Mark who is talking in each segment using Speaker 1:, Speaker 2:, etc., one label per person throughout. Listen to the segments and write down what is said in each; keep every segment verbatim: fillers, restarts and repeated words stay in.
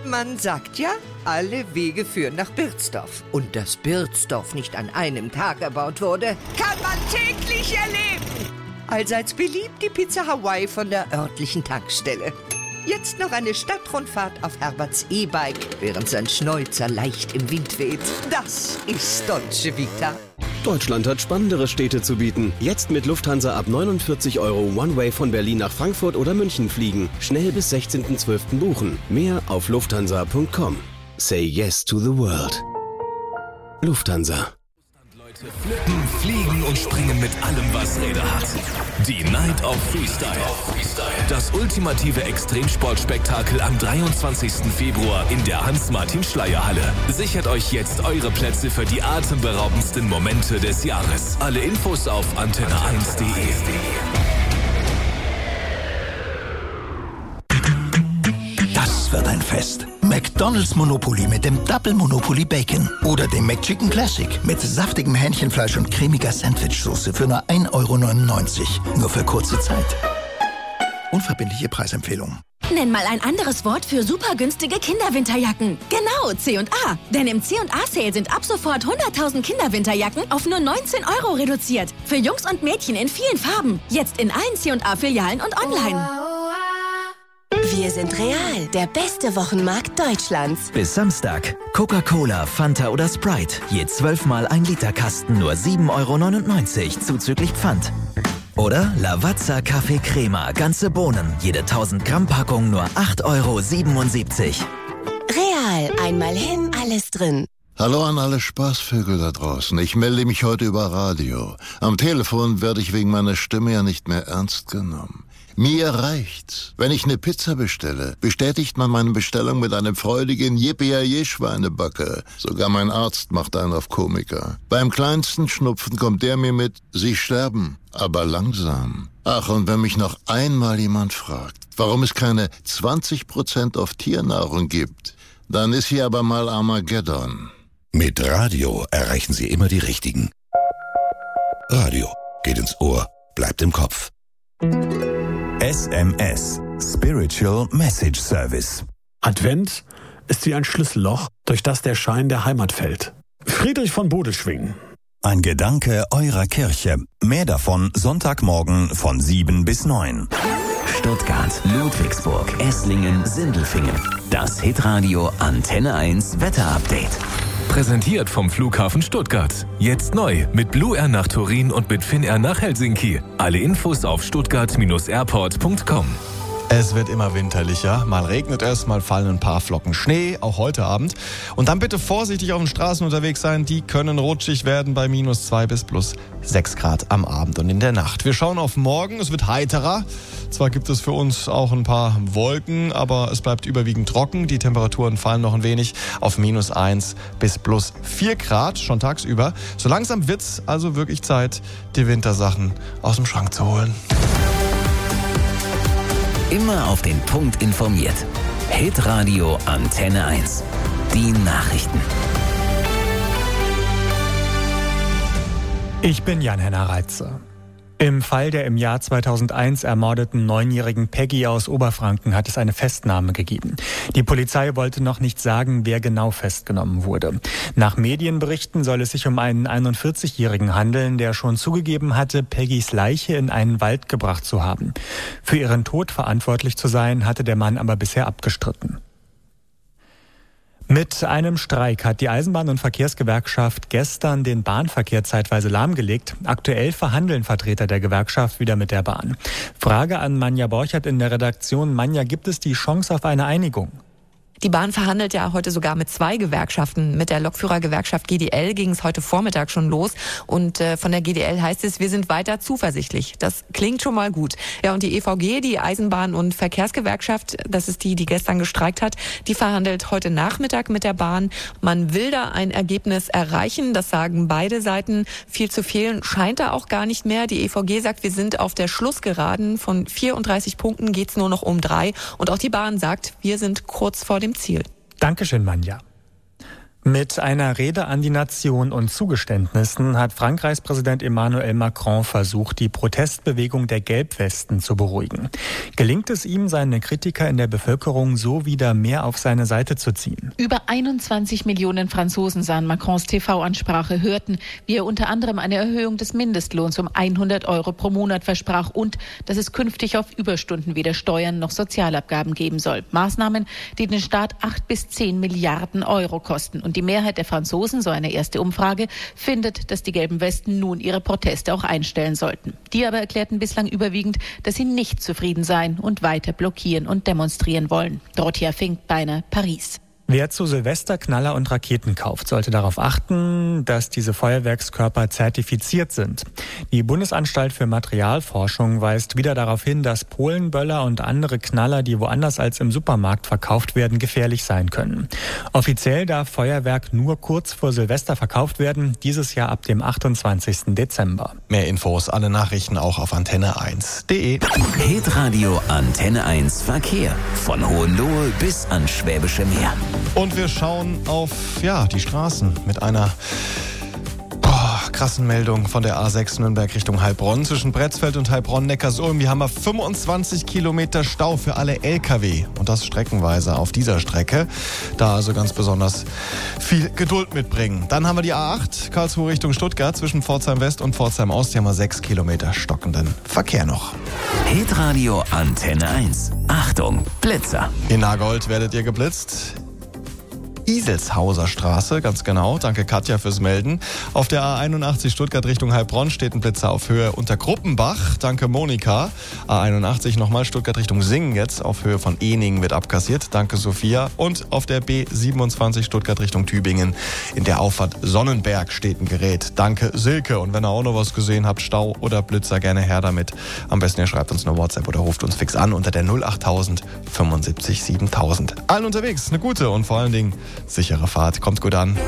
Speaker 1: Man sagt ja, alle Wege führen nach Birzdorf. Und dass Birzdorf nicht an einem Tag erbaut wurde, kann man täglich erleben. Allseits beliebt die Pizza Hawaii von der örtlichen Tankstelle. Jetzt noch eine Stadtrundfahrt auf Herberts E-Bike, während sein Schnäuzer leicht im Wind weht. Das ist Dolce Vita.
Speaker 2: Deutschland hat spannendere Städte zu bieten. Jetzt mit Lufthansa ab neunundvierzig Euro One-Way von Berlin nach Frankfurt oder München fliegen. Schnell bis sechzehnten zwölften buchen. Mehr auf lufthansa punkt com. Say yes to the world. Lufthansa.
Speaker 3: Flippen, fliegen und springen mit allem, was Räder hat. Die Night of Freestyle. Das ultimative Extremsportspektakel am dreiundzwanzigsten Februar in der Hans-Martin-Schleyer-Halle. Sichert euch jetzt eure Plätze für die atemberaubendsten Momente des Jahres. Alle Infos auf antenne eins punkt de.
Speaker 4: Das wird ein Fest. McDonald's Monopoly mit dem Double Monopoly Bacon. Oder dem McChicken Classic mit saftigem Hähnchenfleisch und cremiger Sandwichsoße für nur ein Euro neunundneunzig. Nur für kurze Zeit. Unverbindliche Preisempfehlung.
Speaker 5: Nenn mal ein anderes Wort für super günstige Kinderwinterjacken. Genau, C und A. Denn im C und A-Sale sind ab sofort hunderttausend Kinderwinterjacken auf nur neunzehn Euro reduziert. Für Jungs und Mädchen in vielen Farben. Jetzt in allen C und A-Filialen und online.
Speaker 6: Wir sind Real, der beste Wochenmarkt Deutschlands.
Speaker 7: Bis Samstag. Coca-Cola, Fanta oder Sprite. Je zwölfmal ein Liter Kasten nur sieben Euro neunundneunzig zuzüglich Pfand. Oder Lavazza Kaffee Crema, ganze Bohnen. Jede tausend Gramm Packung nur acht Euro siebenundsiebzig.
Speaker 6: Real, einmal hin, alles drin.
Speaker 8: Hallo an alle Spaßvögel da draußen. Ich melde mich heute über Radio. Am Telefon werde ich wegen meiner Stimme ja nicht mehr ernst genommen. Mir reicht's. Wenn ich eine Pizza bestelle, bestätigt man meine Bestellung mit einem freudigen Yippie-Schweinebacke. Sogar mein Arzt macht einen auf Komiker. Beim kleinsten Schnupfen kommt der mir mit, Sie sterben, aber langsam. Ach, und wenn mich noch einmal jemand fragt, warum es keine zwanzig Prozent auf Tiernahrung gibt, dann ist hier aber mal Armageddon.
Speaker 9: Mit Radio erreichen Sie immer die Richtigen. Radio geht ins Ohr, bleibt im Kopf.
Speaker 10: S M S, Spiritual Message Service.
Speaker 11: Advent ist wie ein Schlüsselloch, durch das der Schein der Heimat fällt. Friedrich von Bodelschwingh.
Speaker 10: Ein Gedanke eurer Kirche. Mehr davon Sonntagmorgen von sieben bis neun.
Speaker 7: Stuttgart, Ludwigsburg, Esslingen, Sindelfingen. Das Hitradio Antenne eins Wetterupdate.
Speaker 3: Präsentiert vom Flughafen Stuttgart. Jetzt neu mit Blue Air nach Turin und mit Finnair nach Helsinki. Alle Infos auf stuttgart Bindestrich airport punkt com.
Speaker 12: Es wird immer winterlicher. Mal regnet es, mal fallen ein paar Flocken Schnee, auch heute Abend. Und dann bitte vorsichtig auf den Straßen unterwegs sein. Die können rutschig werden bei minus zwei bis plus sechs Grad am Abend und in der Nacht. Wir schauen auf morgen. Es wird heiterer. Zwar gibt es für uns auch ein paar Wolken, aber es bleibt überwiegend trocken. Die Temperaturen fallen noch ein wenig auf minus eins bis plus vier Grad, schon tagsüber. So langsam wird's also wirklich Zeit, die Wintersachen aus dem Schrank zu holen.
Speaker 7: Immer auf den Punkt informiert. Hitradio Antenne eins. Die Nachrichten.
Speaker 13: Ich bin Jan-Henner Reitze. Im Fall der im Jahr zweitausendeins ermordeten neunjährigen Peggy aus Oberfranken hat es eine Festnahme gegeben. Die Polizei wollte noch nicht sagen, wer genau festgenommen wurde. Nach Medienberichten soll es sich um einen einundvierzigjährigen handeln, der schon zugegeben hatte, Peggys Leiche in einen Wald gebracht zu haben. Für ihren Tod verantwortlich zu sein, hatte der Mann aber bisher abgestritten. Mit einem Streik hat die Eisenbahn- und Verkehrsgewerkschaft gestern den Bahnverkehr zeitweise lahmgelegt. Aktuell verhandeln Vertreter der Gewerkschaft wieder mit der Bahn. Frage an Manja Borchert in der Redaktion. Manja, gibt es die Chance auf eine Einigung?
Speaker 14: Die Bahn verhandelt ja heute sogar mit zwei Gewerkschaften. Mit der Lokführergewerkschaft G D L ging es heute Vormittag schon los. Und äh, von der G D L heißt es, wir sind weiter zuversichtlich. Das klingt schon mal gut. Ja, und die E V G, die Eisenbahn- und Verkehrsgewerkschaft, das ist die, die gestern gestreikt hat, die verhandelt heute Nachmittag mit der Bahn. Man will da ein Ergebnis erreichen, das sagen beide Seiten. Viel zu fehlen scheint da auch gar nicht mehr. Die E V G sagt, wir sind auf der Schlussgeraden. Von vierunddreißig Punkten geht's nur noch um drei. Und auch die Bahn sagt, wir sind kurz vor dem Ziel.
Speaker 13: Dankeschön, Manja. Mit einer Rede an die Nation und Zugeständnissen hat Frankreichs Präsident Emmanuel Macron versucht, die Protestbewegung der Gelbwesten zu beruhigen. Gelingt es ihm, seine Kritiker in der Bevölkerung so wieder mehr auf seine Seite zu ziehen?
Speaker 15: Über einundzwanzig Millionen Franzosen sahen Macrons T V-Ansprache, hörten, wie er unter anderem eine Erhöhung des Mindestlohns um hundert Euro pro Monat versprach und dass es künftig auf Überstunden weder Steuern noch Sozialabgaben geben soll. Maßnahmen, die den Staat acht bis zehn Milliarden Euro kosten. Und die Mehrheit der Franzosen, so eine erste Umfrage, findet, dass die gelben Westen nun ihre Proteste auch einstellen sollten. Die aber erklärten bislang überwiegend, dass sie nicht zufrieden seien und weiter blockieren und demonstrieren wollen. Dorothea Fink, Beiner, Paris.
Speaker 13: Wer zu Silvester Knaller und Raketen kauft, sollte darauf achten, dass diese Feuerwerkskörper zertifiziert sind. Die Bundesanstalt für Materialforschung weist wieder darauf hin, dass Polenböller und andere Knaller, die woanders als im Supermarkt verkauft werden, gefährlich sein können. Offiziell darf Feuerwerk nur kurz vor Silvester verkauft werden, dieses Jahr ab dem achtundzwanzigsten Dezember.
Speaker 12: Mehr Infos, alle Nachrichten auch auf antenne eins punkt de.
Speaker 16: Hitradio Antenne eins Verkehr. Von Hohenlohe bis ans Schwäbische Meer.
Speaker 12: Und wir schauen auf ja, die Straßen mit einer oh, krassen Meldung von der A sechs Nürnberg Richtung Heilbronn. Zwischen Bretzfeld und Heilbronn-Neckarsulm. Hier haben wir fünfundzwanzig Kilometer Stau für alle L K W. Und das streckenweise auf dieser Strecke. Da also ganz besonders viel Geduld mitbringen. Dann haben wir die A acht, Karlsruhe Richtung Stuttgart. Zwischen Pforzheim West und Pforzheim Ost. Hier haben wir sechs Kilometer stockenden Verkehr noch.
Speaker 16: Hitradio Antenne eins. Achtung, Blitzer.
Speaker 12: In Nagold werdet ihr geblitzt. Iselshauser Straße, ganz genau. Danke Katja fürs Melden. Auf der A einundachtzig Stuttgart Richtung Heilbronn steht ein Blitzer auf Höhe unter Gruppenbach. Danke Monika. A einundachtzig nochmal Stuttgart Richtung Singen jetzt auf Höhe von Eningen wird abkassiert. Danke Sophia. Und auf der B siebenundzwanzig Stuttgart Richtung Tübingen in der Auffahrt Sonnenberg steht ein Gerät. Danke Silke. Und wenn ihr auch noch was gesehen habt, Stau oder Blitzer, gerne her damit. Am besten ihr schreibt uns eine WhatsApp oder ruft uns fix an unter der null achttausend fünfundsiebzig siebentausend. Allen unterwegs eine gute und vor allen Dingen sichere Fahrt. Kommt gut an.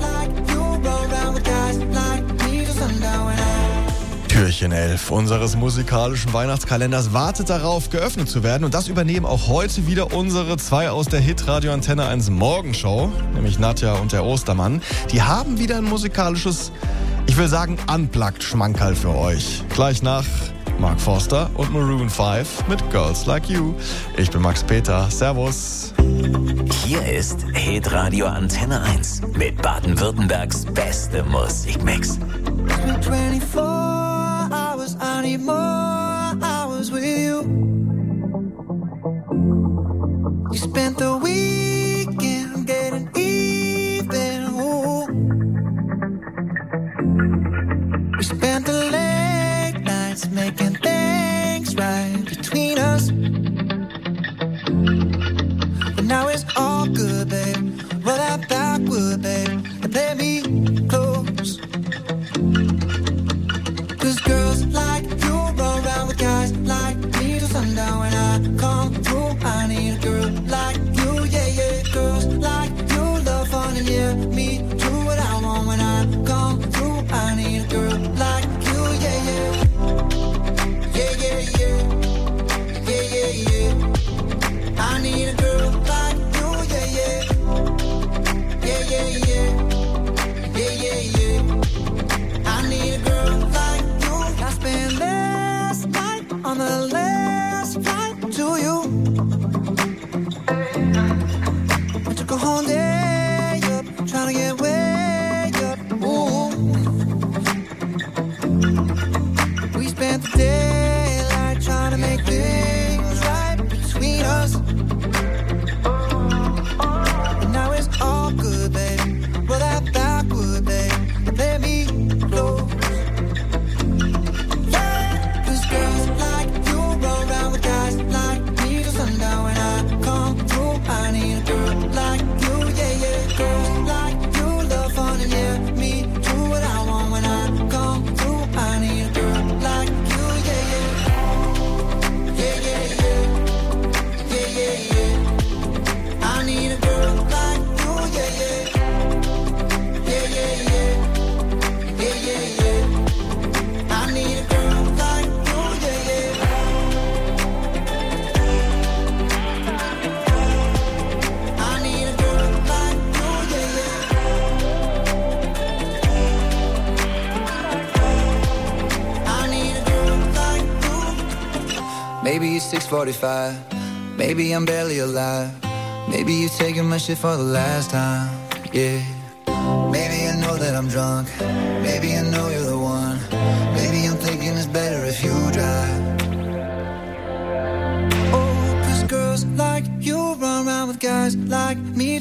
Speaker 12: Türchen elf unseres musikalischen Weihnachtskalenders wartet darauf, geöffnet zu werden. Und das übernehmen auch heute wieder unsere zwei aus der Hitradio Antenne eins Morgenshow, nämlich Nadja und der Ostermann. Die haben wieder ein musikalisches, ich will sagen, Unplugged-Schmankerl für euch. Gleich nach Mark Forster und Maroon fünf mit Girls Like You. Ich bin Max Peter. Servus.
Speaker 16: Hier ist Hitradio Antenne eins mit Baden-Württembergs beste Musikmix.
Speaker 17: twenty-four hours, I need more hours with you. You spent the weekend getting even. Ooh. We spent the late nights making things right between us. But now it's all good, babe. Roll that backward, babe, and play me close. Cause girls like you run around with guys like me till sundown. When I come through, I need a girl like you. Maybe it's six forty-five. Maybe I'm barely alive. Maybe you're taking my shit for the last time. Yeah. Maybe I know that I'm drunk. Maybe I know you're the one. Maybe I'm thinking it's better if you drive. Oh, 'cause girls like you run around with guys like me